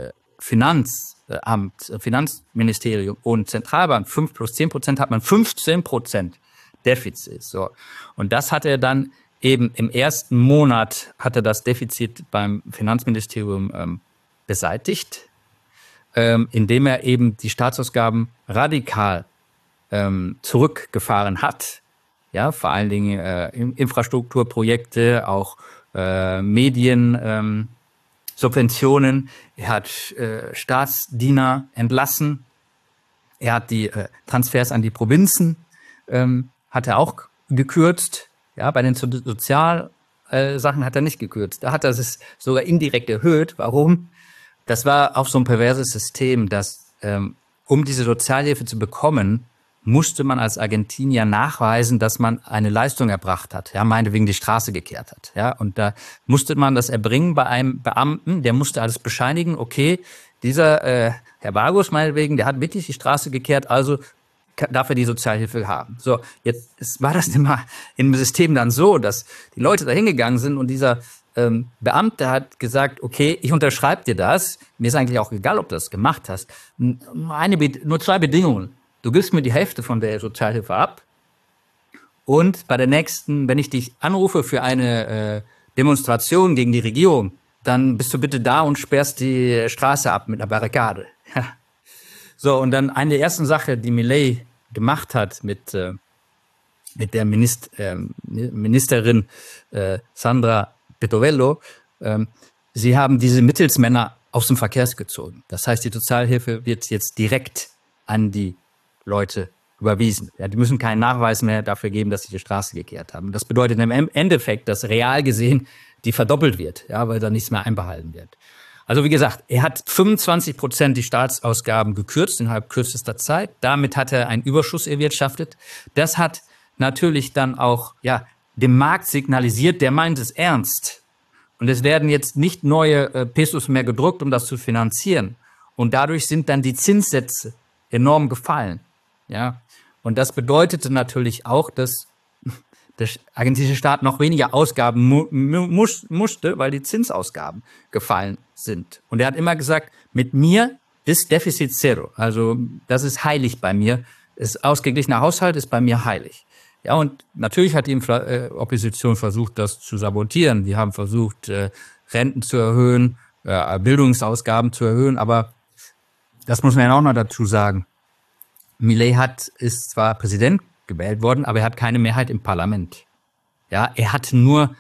Finanzamt, Finanzministerium und Zentralbank, 5 plus 10%, hat man 15% Defizit. So. Und das hat er dann eben im ersten Monat, hat er das Defizit beim Finanzministerium beseitigt, indem er eben die Staatsausgaben radikal zurückgefahren hat. Ja, vor allen Dingen Infrastrukturprojekte, auch Medien, Subventionen. Er hat Staatsdiener entlassen. Er hat die Transfers an die Provinzen hat er auch gekürzt. Ja, bei den Sozialsachen hat er nicht gekürzt. Da hat er es sogar indirekt erhöht. Warum? Das war auch so ein perverses System, dass um diese Sozialhilfe zu bekommen, musste man als Argentinier nachweisen, dass man eine Leistung erbracht hat, ja, meinetwegen die Straße gekehrt hat, ja, und da musste man das erbringen bei einem Beamten, der musste alles bescheinigen, okay, dieser Herr Vargas meinetwegen, der hat wirklich die Straße gekehrt, also darf er die Sozialhilfe haben. So, jetzt war das immer im System dann so, dass die Leute da hingegangen sind und dieser Beamte hat gesagt, okay, ich unterschreibe dir das, mir ist eigentlich auch egal, ob du das gemacht hast, nur 2 Bedingungen. Du gibst mir die Hälfte von der Sozialhilfe ab und bei der nächsten, wenn ich dich anrufe für eine Demonstration gegen die Regierung, dann bist du bitte da und sperrst die Straße ab mit einer Barrikade. So, und dann eine der ersten Sachen, die Milei gemacht hat mit der Ministerin Sandra Pettovello, sie haben diese Mittelsmänner aus dem Verkehr gezogen. Das heißt, die Sozialhilfe wird jetzt direkt an die Leute überwiesen. Ja, die müssen keinen Nachweis mehr dafür geben, dass sie die Straße gekehrt haben. Das bedeutet im Endeffekt, dass real gesehen die verdoppelt wird, ja, weil da nichts mehr einbehalten wird. Also wie gesagt, er hat 25% die Staatsausgaben gekürzt innerhalb kürzester Zeit. Damit hat er einen Überschuss erwirtschaftet. Das hat natürlich dann auch dem Markt signalisiert, der meint es ernst. Und es werden jetzt nicht neue Pesos mehr gedruckt, um das zu finanzieren. Und dadurch sind dann die Zinssätze enorm gefallen. Ja. Und das bedeutete natürlich auch, dass der argentinische Staat noch weniger Ausgaben musste, weil die Zinsausgaben gefallen sind. Und er hat immer gesagt, mit mir ist Defizit Zero. Also das ist heilig bei mir. Ausgeglichener Haushalt ist bei mir heilig. Ja, und natürlich hat die Opposition versucht, das zu sabotieren. Die haben versucht, Renten zu erhöhen, Bildungsausgaben zu erhöhen. Aber das muss man ja auch noch dazu sagen. Milei ist zwar Präsident gewählt worden, aber er hat keine Mehrheit im Parlament. Ja, er hat nur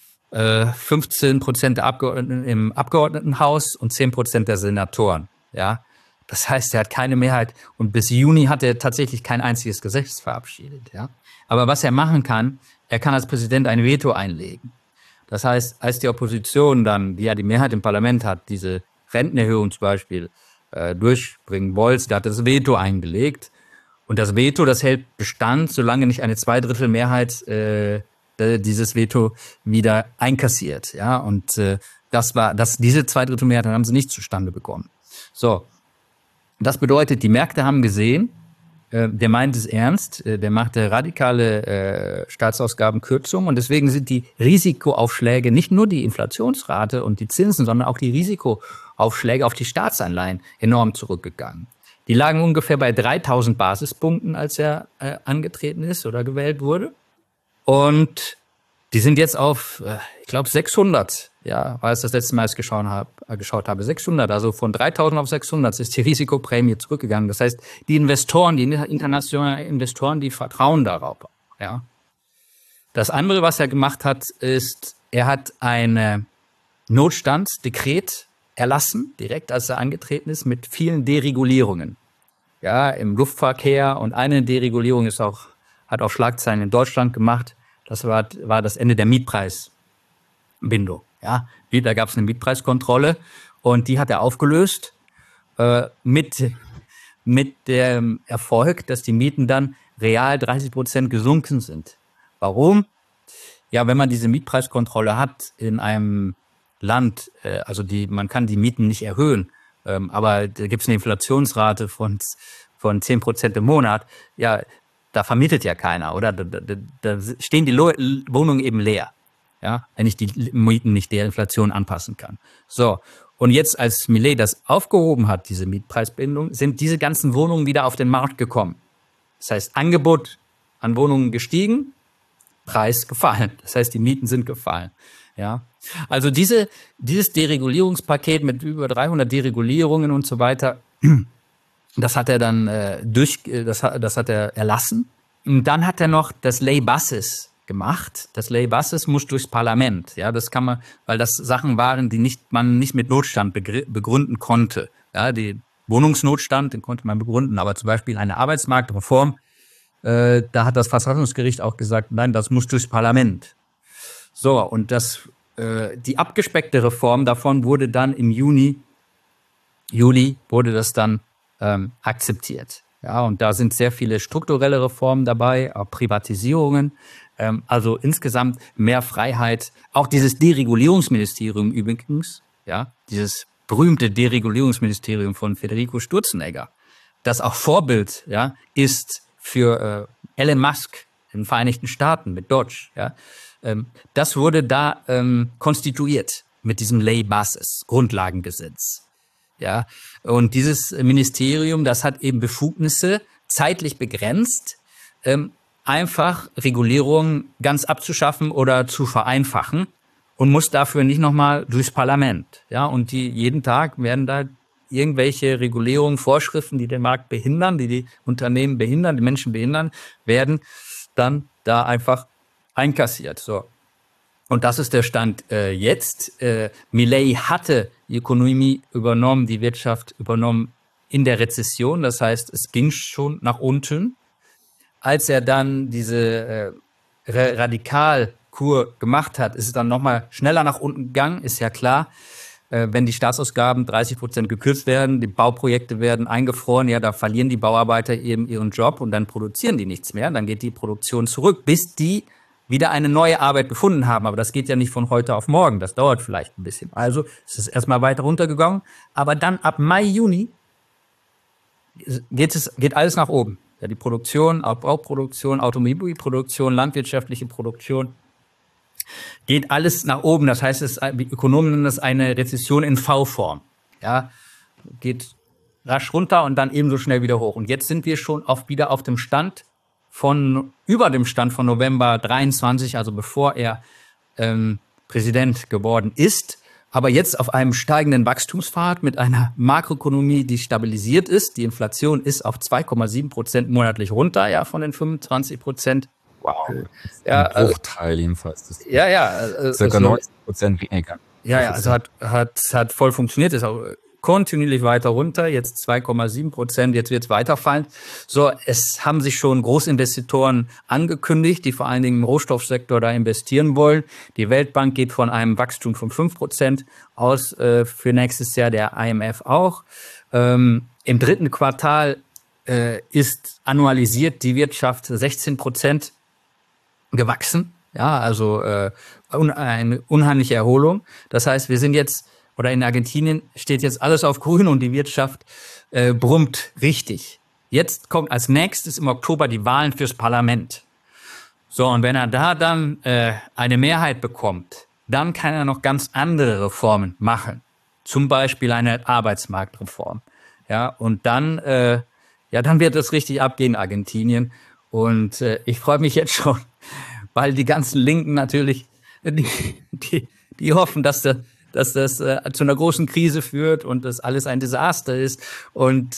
15% der Abgeordneten im Abgeordnetenhaus und 10% der Senatoren. Ja, das heißt, er hat keine Mehrheit und bis Juni hat er tatsächlich kein einziges Gesetz verabschiedet. Ja, aber was er machen kann, er kann als Präsident ein Veto einlegen. Das heißt, als die Opposition dann, die ja die Mehrheit im Parlament hat, diese Rentenerhöhung zum Beispiel durchbringen wollte, da hat das Veto eingelegt. Und das Veto, das hält Bestand, solange nicht eine Zweidrittelmehrheit dieses Veto wieder einkassiert. Ja, und diese Zweidrittelmehrheit haben sie nicht zustande bekommen. So, das bedeutet, die Märkte haben gesehen, der meint es ernst, der macht eine radikale Staatsausgabenkürzung und deswegen sind die Risikoaufschläge, nicht nur die Inflationsrate und die Zinsen, sondern auch die Risikoaufschläge auf die Staatsanleihen enorm zurückgegangen. Die lagen ungefähr bei 3.000 Basispunkten, als er angetreten ist oder gewählt wurde. Und die sind jetzt auf, ich glaube, 600. Ja, war es das letzte Mal, als ich geschaut habe. 600, also von 3.000 auf 600 ist die Risikoprämie zurückgegangen. Das heißt, die Investoren, die internationalen Investoren, die vertrauen darauf. Ja. Das andere, was er gemacht hat, ist, er hat ein Notstandsdekret erlassen, direkt als er angetreten ist, mit vielen Deregulierungen. Ja, im Luftverkehr und eine Deregulierung hat auch Schlagzeilen in Deutschland gemacht. Das war das Ende der Mietpreisbindung. Ja, da gab es eine Mietpreiskontrolle und die hat er aufgelöst mit dem Erfolg, dass die Mieten dann real 30% gesunken sind. Warum? Ja, wenn man diese Mietpreiskontrolle hat in einem Land, man kann die Mieten nicht erhöhen, aber da gibt es eine Inflationsrate von 10% im Monat, ja, da vermietet ja keiner, oder? Da stehen die Wohnungen eben leer, ja, wenn ich die Mieten nicht der Inflation anpassen kann. So, und jetzt, als Milei das aufgehoben hat, diese Mietpreisbindung, sind diese ganzen Wohnungen wieder auf den Markt gekommen. Das heißt, Angebot an Wohnungen gestiegen, Preis gefallen. Das heißt, die Mieten sind gefallen. Ja, also dieses Deregulierungspaket mit über 300 Deregulierungen und so weiter, das hat er dann das hat er erlassen. Und dann hat er noch das Ley Bases gemacht. Das Ley Bases muss durchs Parlament. Ja, das kann man, weil das Sachen waren, die man nicht mit Notstand begründen konnte. Ja, den Wohnungsnotstand, den konnte man begründen, aber zum Beispiel eine Arbeitsmarktreform, da hat das Verfassungsgericht auch gesagt, nein, das muss durchs Parlament. So, und die abgespeckte Reform davon wurde dann im Juli wurde das dann akzeptiert. Ja, und da sind sehr viele strukturelle Reformen dabei, auch Privatisierungen, also insgesamt mehr Freiheit. Auch dieses Deregulierungsministerium übrigens, ja, dieses berühmte Deregulierungsministerium von Federico Sturzenegger, das auch Vorbild, ja, ist für Elon Musk in den Vereinigten Staaten mit Dodge, ja, das wurde da konstituiert mit diesem Ley-Basis, Grundlagengesetz. Ja, und dieses Ministerium, das hat eben Befugnisse, zeitlich begrenzt, einfach Regulierungen ganz abzuschaffen oder zu vereinfachen und muss dafür nicht nochmal durchs Parlament. Ja, und jeden Tag werden da irgendwelche Regulierungen, Vorschriften, die den Markt behindern, die Unternehmen behindern, die Menschen behindern, werden dann da einfach einkassiert. So. Und das ist der Stand jetzt. Milei hatte die Ökonomie übernommen, die Wirtschaft übernommen in der Rezession. Das heißt, es ging schon nach unten. Als er dann diese Radikalkur gemacht hat, ist es dann nochmal schneller nach unten gegangen, ist ja klar. Wenn die Staatsausgaben 30% gekürzt werden, die Bauprojekte werden eingefroren, ja, da verlieren die Bauarbeiter eben ihren Job und dann produzieren die nichts mehr. Dann geht die Produktion zurück, bis die wieder eine neue Arbeit gefunden haben. Aber das geht ja nicht von heute auf morgen. Das dauert vielleicht ein bisschen. Also es ist erstmal weiter runtergegangen. Aber dann ab Mai, Juni geht alles nach oben. Ja, die Produktion, Bauproduktion, Automobilproduktion, landwirtschaftliche Produktion, geht alles nach oben. Das heißt, die Ökonomen nennen das eine Rezession in V-Form. Ja, geht rasch runter und dann ebenso schnell wieder hoch. Und jetzt sind wir schon wieder auf dem Stand über dem Stand von November 23, also bevor er Präsident geworden ist. Aber jetzt auf einem steigenden Wachstumspfad mit einer Makroökonomie, die stabilisiert ist. Die Inflation ist auf 2,7% monatlich runter, ja, von den 25%. Wow. Ja, ein Bruchteil jedenfalls. Circa 90% weniger. Ja, also hat voll funktioniert, ist auch kontinuierlich weiter runter, jetzt 2,7%, jetzt wird es weiterfallen. So, es haben sich schon Großinvestitoren angekündigt, die vor allen Dingen im Rohstoffsektor da investieren wollen. Die Weltbank geht von einem Wachstum von 5% aus für nächstes Jahr, der IMF auch. Im dritten Quartal ist annualisiert die Wirtschaft 16% gewachsen. Ja, also eine unheimliche Erholung. Das heißt, wir sind jetzt, oder in Argentinien steht jetzt alles auf grün und die Wirtschaft brummt richtig. Jetzt kommt als nächstes im Oktober die Wahlen fürs Parlament. So, und wenn er da dann eine Mehrheit bekommt, dann kann er noch ganz andere Reformen machen. Zum Beispiel eine Arbeitsmarktreform. Ja, und dann wird es richtig abgehen in Argentinien. Und ich freue mich jetzt schon, weil die ganzen Linken natürlich, die hoffen, dass das zu einer großen Krise führt und das alles ein Desaster ist. Und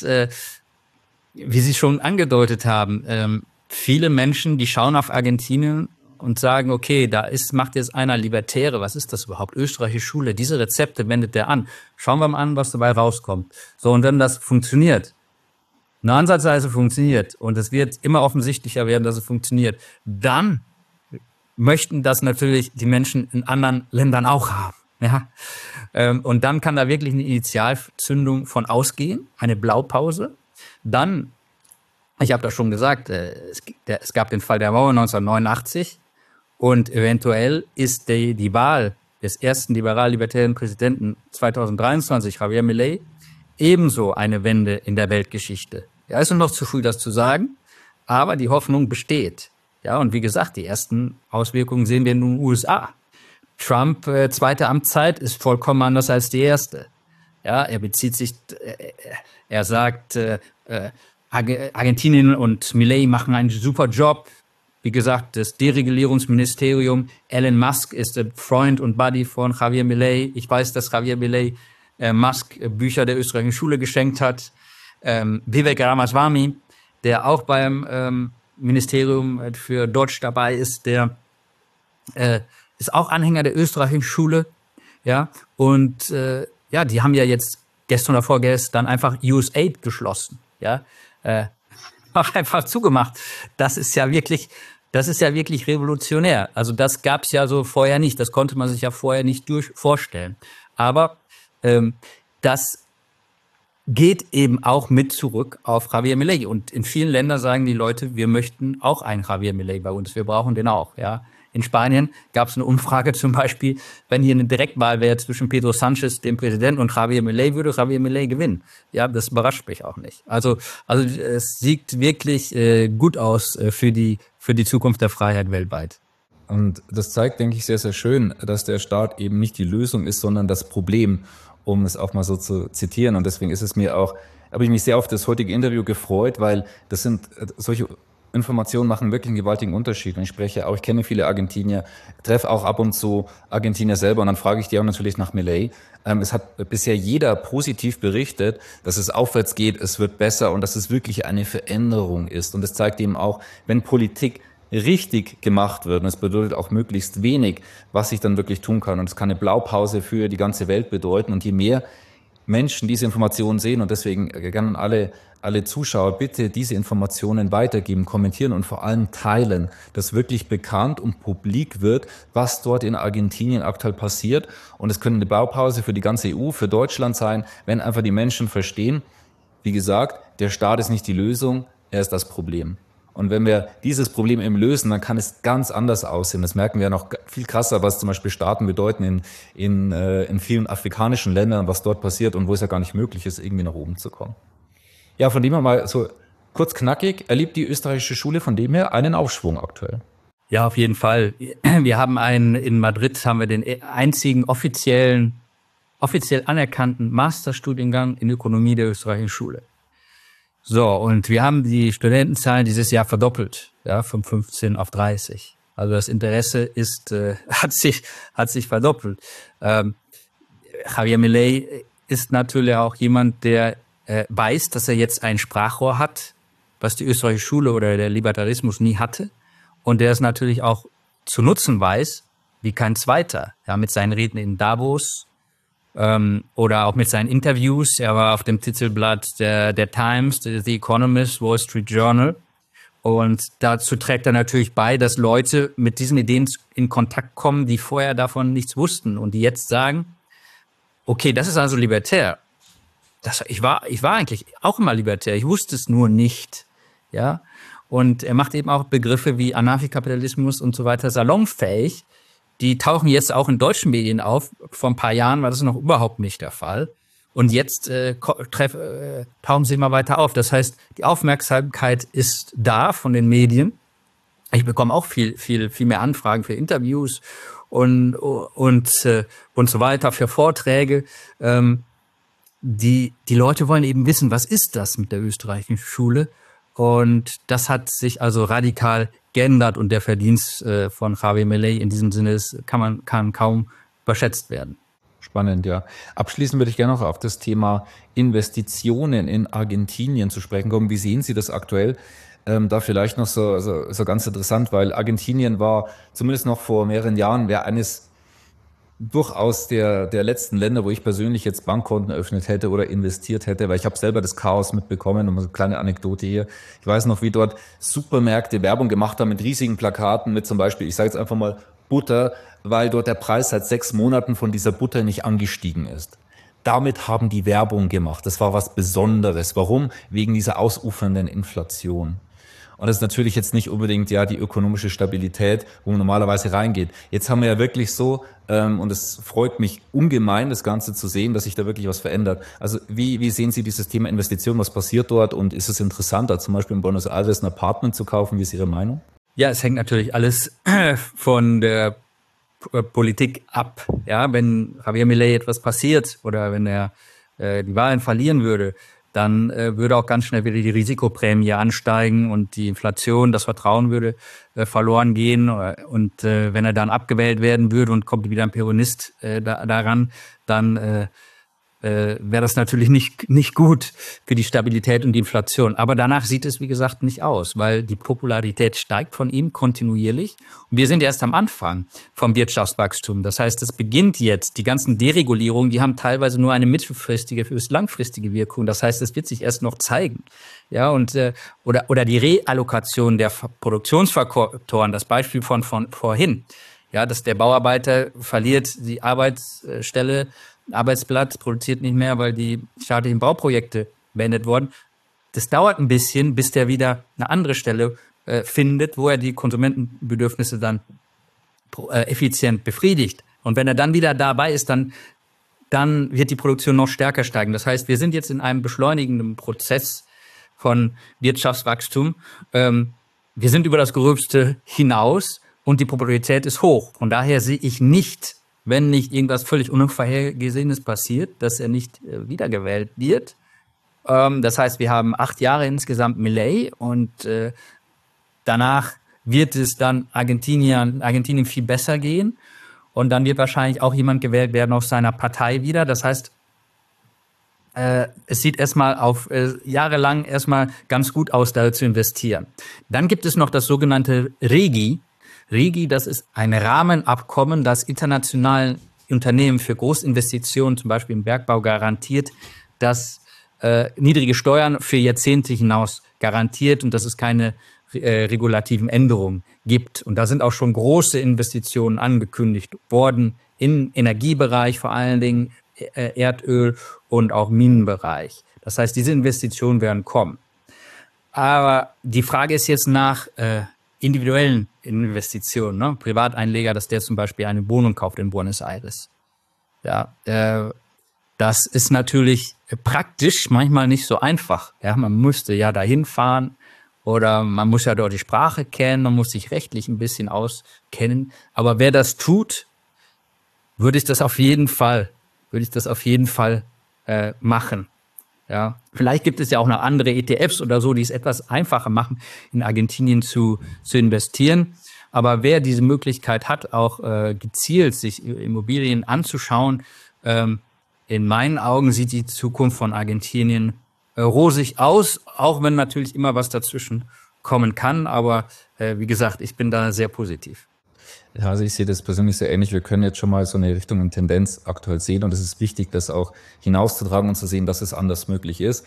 wie Sie schon angedeutet haben, viele Menschen, die schauen auf Argentinien und sagen, okay, macht jetzt einer Libertäre, was ist das überhaupt? Österreichische Schule, diese Rezepte wendet der an. Schauen wir mal an, was dabei rauskommt. So, und wenn das funktioniert, eine Ansatzweise funktioniert und es wird immer offensichtlicher werden, dass es funktioniert, dann möchten das natürlich die Menschen in anderen Ländern auch haben. Ja? Und dann kann da wirklich eine Initialzündung von ausgehen, eine Blaupause. Dann, ich habe das schon gesagt, es gab den Fall der Mauer 1989 und eventuell ist die Wahl des ersten liberal-libertären Präsidenten 2023, Javier Milei, ebenso eine Wende in der Weltgeschichte. Ja, ist noch zu früh, das zu sagen, aber die Hoffnung besteht. Ja, und wie gesagt, die ersten Auswirkungen sehen wir in den USA. Trump, zweite Amtszeit, ist vollkommen anders als die erste. Ja, er sagt, Argentinien und Milei machen einen super Job. Wie gesagt, das Deregulierungsministerium, Elon Musk ist der Freund und Buddy von Javier Milei. Ich weiß, dass Javier Milei Musk Bücher der österreichischen Schule geschenkt hat. Vivek Ramaswamy, der auch beim Ministerium für Dodge dabei ist, der ist auch Anhänger der österreichischen Schule. Ja, und die haben ja jetzt gestern oder vorgestern einfach USAID geschlossen. Ja, auch einfach zugemacht. Das ist ja wirklich revolutionär. Also das gab es ja so vorher nicht. Das konnte man sich ja vorher nicht vorstellen. Aber das geht eben auch mit zurück auf Javier Milei. Und in vielen Ländern sagen die Leute, wir möchten auch einen Javier Milei bei uns. Wir brauchen den auch. Ja, In Spanien gab es eine Umfrage zum Beispiel, wenn hier eine Direktwahl wäre zwischen Pedro Sánchez, dem Präsidenten, und Javier Milei, würde Javier Milei gewinnen. Ja, das überrascht mich auch nicht. Also es sieht wirklich gut aus für die Zukunft der Freiheit weltweit. Und das zeigt, denke ich, sehr, sehr schön, dass der Staat eben nicht die Lösung ist, sondern das Problem, um es auch mal so zu zitieren. Und deswegen habe ich mich sehr auf das heutige Interview gefreut, weil das sind solche Informationen machen wirklich einen gewaltigen Unterschied. Und ich kenne viele Argentinier, treffe auch ab und zu Argentinier selber und dann frage ich die auch natürlich nach Milei. Es hat bisher jeder positiv berichtet, dass es aufwärts geht, es wird besser und dass es wirklich eine Veränderung ist. Und das zeigt eben auch, wenn Politik richtig gemacht wird, und es bedeutet auch möglichst wenig, was ich dann wirklich tun kann. Und es kann eine Blaupause für die ganze Welt bedeuten. Und je mehr Menschen diese Informationen sehen, und deswegen gerne alle Zuschauer bitte diese Informationen weitergeben, kommentieren und vor allem teilen, dass wirklich bekannt und publik wird, was dort in Argentinien aktuell passiert. Und es könnte eine Blaupause für die ganze EU, für Deutschland sein, wenn einfach die Menschen verstehen, wie gesagt, der Staat ist nicht die Lösung, er ist das Problem. Und wenn wir dieses Problem eben lösen, dann kann es ganz anders aussehen. Das merken wir noch viel krasser, was zum Beispiel Staaten bedeuten in vielen afrikanischen Ländern, was dort passiert und wo es ja gar nicht möglich ist, irgendwie nach oben zu kommen. Ja, von dem her mal so kurz knackig, erlebt die österreichische Schule von dem her einen Aufschwung aktuell? Ja, auf jeden Fall. Wir haben in Madrid haben wir den einzigen offiziell anerkannten Masterstudiengang in Ökonomie der österreichischen Schule. So, und wir haben die Studentenzahlen dieses Jahr verdoppelt, ja, von 15 auf 30. Also das Interesse hat sich verdoppelt. Javier Milei ist natürlich auch jemand, der weiß, dass er jetzt ein Sprachrohr hat, was die österreichische Schule oder der Libertarismus nie hatte. Und der es natürlich auch zu nutzen weiß, wie kein zweiter. Ja, mit seinen Reden in Davos, oder auch mit seinen Interviews. Er war auf dem Titelblatt der Times, The Economist, Wall Street Journal. Und dazu trägt er natürlich bei, dass Leute mit diesen Ideen in Kontakt kommen, die vorher davon nichts wussten und die jetzt sagen, okay, das ist also libertär. Ich war eigentlich auch immer libertär. Ich wusste es nur nicht. Ja. Und er macht eben auch Begriffe wie Anarchikapitalismus und so weiter salonfähig. Die tauchen jetzt auch in deutschen Medien auf. Vor ein paar Jahren war das noch überhaupt nicht der Fall. Und jetzt tauchen sie immer weiter auf. Das heißt, die Aufmerksamkeit ist da von den Medien. Ich bekomme auch viel mehr Anfragen für Interviews und so weiter, für Vorträge. Die Leute wollen eben wissen, was ist das mit der österreichischen Schule? Und das hat sich also radikal geändert und der Verdienst von Javier Milei in diesem Sinne kann kaum überschätzt werden. Spannend, ja. Abschließend würde ich gerne noch auf das Thema Investitionen in Argentinien zu sprechen kommen. Wie sehen Sie das aktuell? Da vielleicht noch so ganz interessant, weil Argentinien war zumindest noch vor mehreren Jahren eines durchaus der letzten Länder, wo ich persönlich jetzt Bankkonten eröffnet hätte oder investiert hätte, weil ich habe selber das Chaos mitbekommen. Und so eine kleine Anekdote hier. Ich weiß noch, wie dort Supermärkte Werbung gemacht haben mit riesigen Plakaten, mit zum Beispiel, ich sage jetzt einfach mal Butter, weil dort der Preis seit 6 Monaten von dieser Butter nicht angestiegen ist. Damit haben die Werbung gemacht. Das war was Besonderes. Warum? Wegen dieser ausufernden Inflation. Und das ist natürlich jetzt nicht unbedingt ja die ökonomische Stabilität, wo man normalerweise reingeht. Jetzt haben wir ja wirklich so, und es freut mich ungemein, das Ganze zu sehen, dass sich da wirklich was verändert. Also wie sehen Sie dieses Thema Investition? Was passiert dort? Und ist es interessanter, zum Beispiel in Buenos Aires ein Apartment zu kaufen? Wie ist Ihre Meinung? Ja, es hängt natürlich alles von der Politik ab. Ja, wenn Javier Milei etwas passiert oder wenn er die Wahlen verlieren würde, dann würde auch ganz schnell wieder die Risikoprämie ansteigen und die Inflation, das Vertrauen würde verloren gehen. Und wenn er dann abgewählt werden würde und kommt wieder ein Peronist daran, dann wäre das natürlich nicht gut für die Stabilität und die Inflation. Aber danach sieht es, wie gesagt, nicht aus, weil die Popularität steigt von ihm kontinuierlich. Und wir sind erst am Anfang vom Wirtschaftswachstum. Das heißt, es beginnt jetzt. Die ganzen Deregulierungen, die haben teilweise nur eine mittelfristige bis langfristige Wirkung. Das heißt, es wird sich erst noch zeigen. Ja, und oder die Reallokation der Produktionsfaktoren, das Beispiel von vorhin. Ja, dass der Bauarbeiter verliert die Arbeitsstelle, Arbeitsplatz, produziert nicht mehr, weil die staatlichen Bauprojekte beendet wurden. Das dauert ein bisschen, bis der wieder eine andere Stelle findet, wo er die Konsumentenbedürfnisse dann effizient befriedigt. Und wenn er dann wieder dabei ist, dann wird die Produktion noch stärker steigen. Das heißt, wir sind jetzt in einem beschleunigenden Prozess von Wirtschaftswachstum. Wir sind über das Gröbste hinaus und die Popularität ist hoch. Von daher sehe ich nicht, wenn nicht irgendwas völlig Unvorhergesehenes passiert, dass er nicht wiedergewählt wird. Das heißt, wir haben 8 Jahre insgesamt Milei und danach wird es dann Argentinien viel besser gehen. Und dann wird wahrscheinlich auch jemand gewählt werden aus seiner Partei wieder. Das heißt, es sieht jahrelang erstmal ganz gut aus, da zu investieren. Dann gibt es noch das sogenannte REGI. REGI, das ist ein Rahmenabkommen, das internationalen Unternehmen für Großinvestitionen, zum Beispiel im Bergbau, garantiert, dass niedrige Steuern für Jahrzehnte hinaus garantiert und dass es keine regulativen Änderungen gibt. Und da sind auch schon große Investitionen angekündigt worden im Energiebereich, vor allen Dingen Erdöl und auch Minenbereich. Das heißt, diese Investitionen werden kommen. Aber die Frage ist jetzt nach individuellen Investitionen, ne? Privateinleger, dass der zum Beispiel eine Wohnung kauft in Buenos Aires. Ja, das ist natürlich praktisch manchmal nicht so einfach. Ja, man müsste ja dahin fahren oder man muss ja dort die Sprache kennen, man muss sich rechtlich ein bisschen auskennen. Aber wer das tut, würde ich das auf jeden Fall machen. Ja, vielleicht gibt es ja auch noch andere ETFs oder so, die es etwas einfacher machen, in Argentinien zu investieren. Aber wer diese Möglichkeit hat, auch gezielt sich Immobilien anzuschauen, in meinen Augen sieht die Zukunft von Argentinien rosig aus, auch wenn natürlich immer was dazwischen kommen kann. Aber wie gesagt, ich bin da sehr positiv. Ja, also ich sehe das persönlich sehr ähnlich. Wir können jetzt schon mal so eine Richtung und Tendenz aktuell sehen und es ist wichtig, das auch hinauszutragen und zu sehen, dass es anders möglich ist.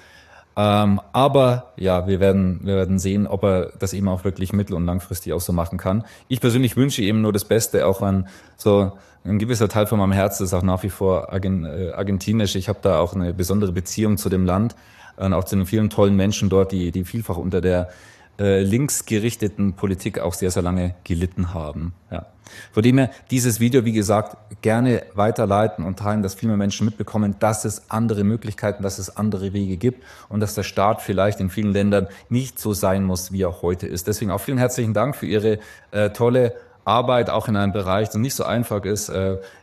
Aber ja, wir werden sehen, ob er das eben auch wirklich mittel- und langfristig auch so machen kann. Ich persönlich wünsche ihm nur das Beste, auch wenn so ein gewisser Teil von meinem Herzen ist auch nach wie vor argentinisch. Ich habe da auch eine besondere Beziehung zu dem Land und auch zu den vielen tollen Menschen dort, die vielfach unter der linksgerichteten Politik auch sehr, sehr lange gelitten haben. Ja. Von dem her dieses Video, wie gesagt, gerne weiterleiten und teilen, dass viel mehr Menschen mitbekommen, dass es andere Möglichkeiten, dass es andere Wege gibt und dass der Staat vielleicht in vielen Ländern nicht so sein muss, wie er heute ist. Deswegen auch vielen herzlichen Dank für Ihre tolle Arbeit, auch in einem Bereich, das nicht so einfach ist,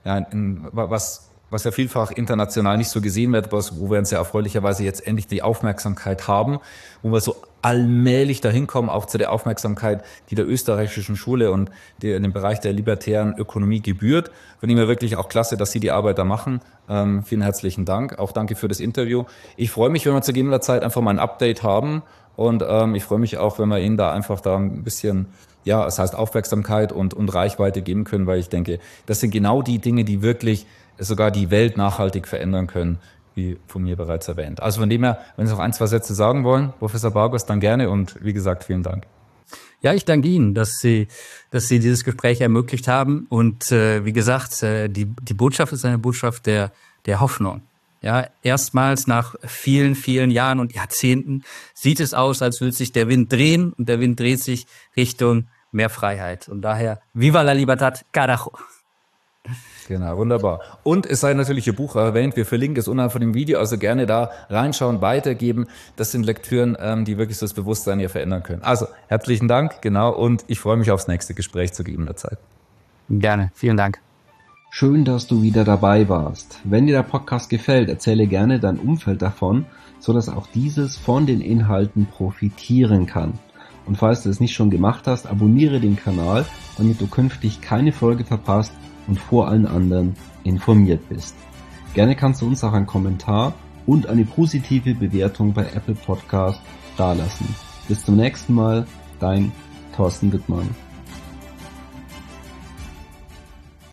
was ja vielfach international nicht so gesehen wird, wo wir uns ja erfreulicherweise jetzt endlich die Aufmerksamkeit haben, wo wir so allmählich dahin kommen, auch zu der Aufmerksamkeit, die der österreichischen Schule und in dem Bereich der libertären Ökonomie gebührt. Von dem her wirklich auch klasse, dass Sie die Arbeit da machen. Vielen herzlichen Dank. Auch danke für das Interview. Ich freue mich, wenn wir zu gegebener Zeit einfach mal ein Update haben und ich freue mich auch, wenn wir Ihnen da einfach da ein bisschen, ja, das heißt Aufmerksamkeit und Reichweite geben können, weil ich denke, das sind genau die Dinge, die wirklich sogar die Welt nachhaltig verändern können, wie von mir bereits erwähnt. Also von dem her, wenn Sie noch 1, 2 Sätze sagen wollen, Professor Bargos, dann gerne und wie gesagt, vielen Dank. Ja, ich danke Ihnen, dass Sie dieses Gespräch ermöglicht haben und wie gesagt, die Botschaft ist eine Botschaft der Hoffnung. Ja, erstmals nach vielen, vielen Jahren und Jahrzehnten sieht es aus, als würde sich der Wind drehen und der Wind dreht sich Richtung mehr Freiheit. Und daher, viva la libertad, carajo! Genau, wunderbar. Und es sei natürlich Ihr Buch erwähnt, wir verlinken es unterhalb von dem Video, also gerne da reinschauen, weitergeben. Das sind Lektüren, die wirklich so das Bewusstsein hier verändern können. Also, herzlichen Dank, genau, und ich freue mich aufs nächste Gespräch zu gegebener Zeit. Gerne, vielen Dank. Schön, dass du wieder dabei warst. Wenn dir der Podcast gefällt, erzähle gerne dein Umfeld davon, sodass auch dieses von den Inhalten profitieren kann. Und falls du es nicht schon gemacht hast, abonniere den Kanal, damit du künftig keine Folge verpasst und vor allen anderen informiert bist. Gerne kannst du uns auch einen Kommentar und eine positive Bewertung bei Apple Podcast dalassen. Bis zum nächsten Mal, dein Thorsten Wittmann.